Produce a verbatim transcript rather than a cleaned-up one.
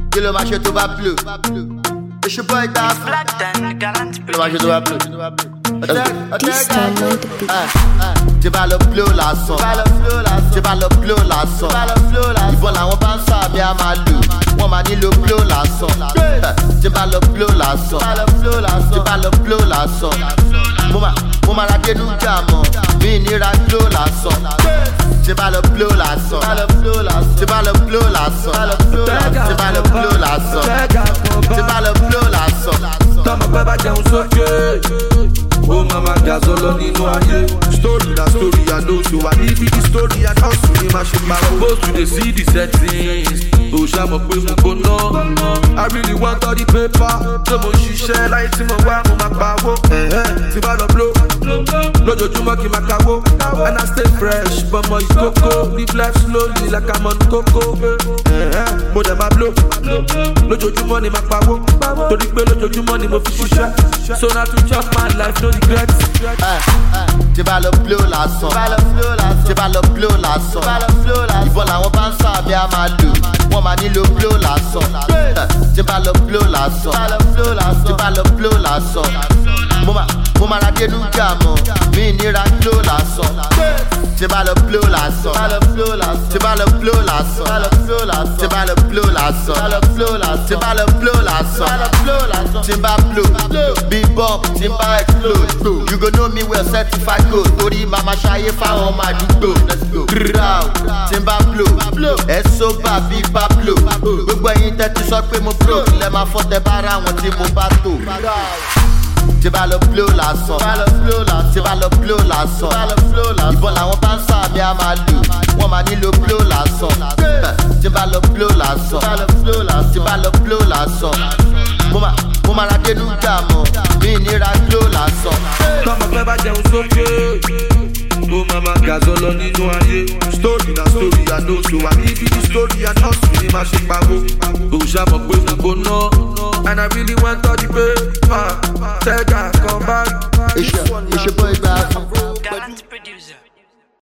kí ló máa ṣe tó bá blow. Èṣù bọ́ ìgbà fún. Kí ló máa ṣe tó bá blow. This time on the beat. Tí bá lọ blow lásán. Tí bá lọ blow lásán. Ìbọn làwọn bá ń sàbí a máa lò. Wọ́n máa nílò blow lásán. Tí bá lọ blow lásán. Tí bá lọ blow lásán. Mo máa ra dénú jà mọ́. Mi nira blow lásán. Tí bá lọ blow lásán. Tí bá lọ blow lásán. Tí bá lọ blow lásán. Tí bá lọ blow lásán. Tọ́mọ pẹ́ bá jẹun sókè. Ó máa ma ga sọ́lọ́ nínú ayé. Story na story I know, so I live the story and hustle ní ma ṣe máa wò. Supposed to dey see the settings. Ó ṣàmọ̀ pé mo gbóná. I really want all the paper. Ṣé mo ṣiṣẹ́ láyé tí mo wá mo máa pawó? Tí bá lọ blow. Lójoojúmọ́ kí n máa kawó. And I stay fresh, bọ́mọ ìkókó. Live life slowly like I'm on coco. Mo dẹ̀ máa blow. Lójoojúmọ́ ni máa pawó. Torí pé lójoojúmọ́ ni mo fi ṣiṣẹ́. So na to chop my life, no regrets. Tí bá lọ blow lásán. Tí bá lọ blow lásán. Ìbọn làwọn bá ń sàbí a máa lò. Wọ́n máa nílò blow lásán. Tí bá lọ blow lásán. Tí bá lọ blow lásán. Mo máa ra dénú jà mọ́. Mi nira blow lásán. Tí bá lọ blow lásán. Tí bá lọ blow lásán. Tí bá lọ blow lásán. Tí bá lọ blow lásán. Tí bá blow. Bí bomb tí bá explode. You go know me well certified gold. Torí màmá ṣayé fáwọn ọmọ àdúgbò. Tí bá blow. Ẹ sóbà bí Pablo. Gbogbo ẹ̀yin tẹ́tí sọ pé mo broke. Lẹ máa fọ́ tẹ bá ra wọn tí mo bá tò. Tí bá lọ blow lásán. Tí bá lọ blow lásán. Ìbọn làwọn bá ń sàbí a máa lò. Wọ́n máa nílò blow lásán. Tí bá lọ blow lásán. Tí bá lọ blow lásán. Mo máa ra dénú jà mọ́. Mi nira blow lásán. Tọ́mọ pẹ́ bá jẹun sókè. Ó máa ma ga sọ́lọ́ nínú ayé. Story na story I know, so I live the story and hustle ní ma ṣe pawó. Ó ṣàmọ̀ pé mo gbóná. And I really want all the paper. Tẹ́gà kan bá. Èṣù bọ́ ìgbà fún. Gallant producer.